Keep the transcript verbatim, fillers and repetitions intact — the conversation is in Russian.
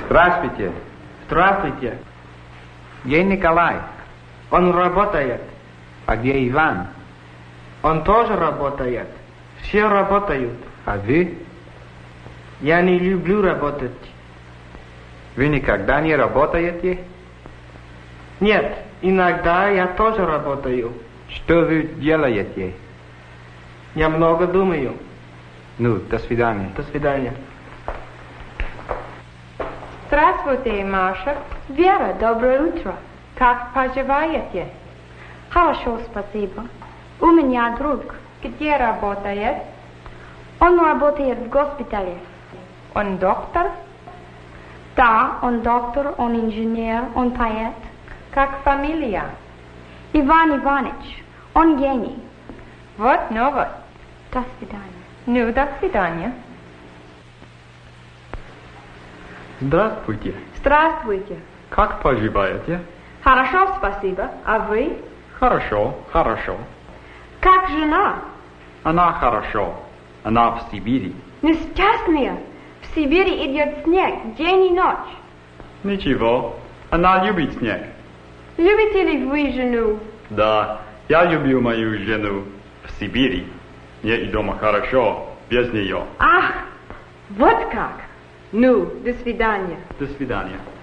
Здравствуйте. Здравствуйте. Где Николай? Он работает. А где Иван? Он тоже работает. Все работают. А вы? Я не люблю работать. Вы никогда не работаете? Нет, иногда я тоже работаю. Что вы делаете? Я много думаю. Ну, до свидания. До свидания. Здравствуйте, Маша. Вера, доброе утро. Как поживаете? Хорошо, спасибо. У меня друг. Где работает? Он работает в госпитале. Он доктор? Да, он доктор, он инженер, он поэт. Как фамилия? Иван Иванович. Он гений. Вот новость. До свидания. Ну, до свидания. Здравствуйте. Здравствуйте. Как поживаете? Хорошо, спасибо. А вы? Хорошо, хорошо. Как жена? Она хорошо. Она в Сибири. Несчастная. В Сибири идет снег день и ночь. Ничего. Она любит снег. Любите ли вы жену? Да, я люблю мою жену в Сибири. Мне и дома хорошо, без нее. Ах, вот как. Ну, до свидания. До свидания.